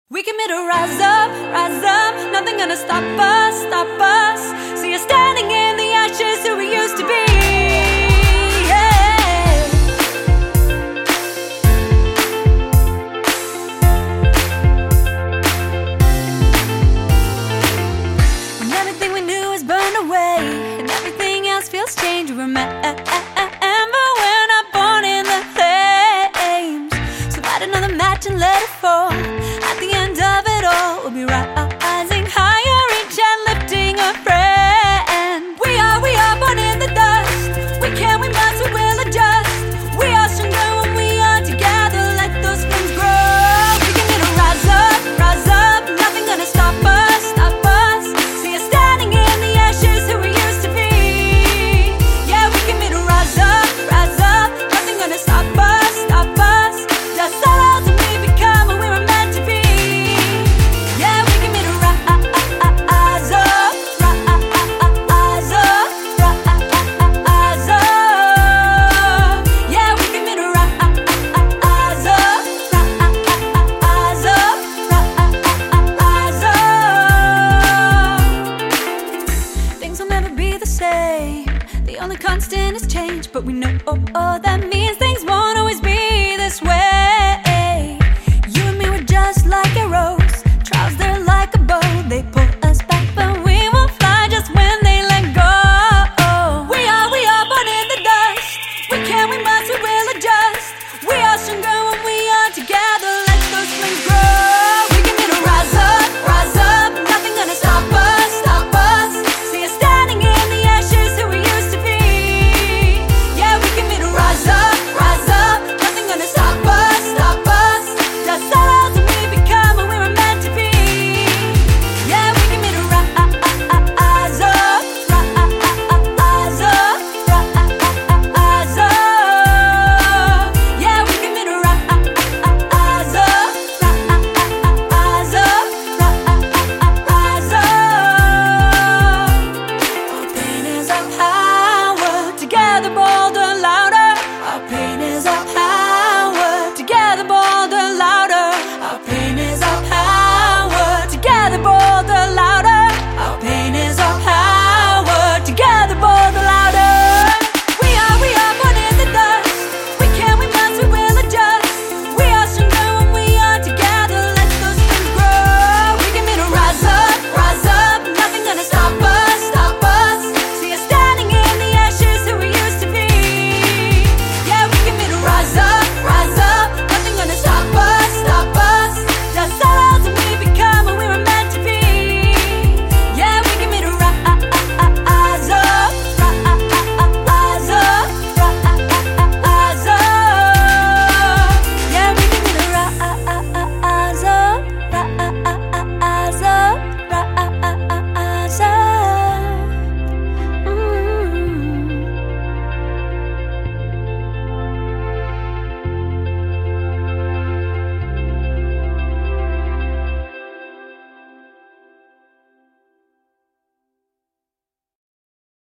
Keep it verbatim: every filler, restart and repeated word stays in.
We commit to rise up, rise up, nothing gonna stop us, stop us. See us standing in the ashes who we used to be. Yeah. When everything we knew is burned away and everything else feels strange, we remember we're not born in the flames. So light another match and let it fall. At the end of it all, we'll be rising higher, each and lifting a friend. We are, we are born in the dust. We can, we must, we will adjust. We are stronger when we are together. Let those flames grow. We can get a rise up, rise up. Nothing gonna stop us, stop us. See us standing in the ashes who we used to be. Yeah, we can get a rise up, rise up. Nothing gonna stop us, stop us. Just ourselves and we become what we were meant to be. The only constant is change, but we know oh, oh, that means things won't always be this way. You and me were just like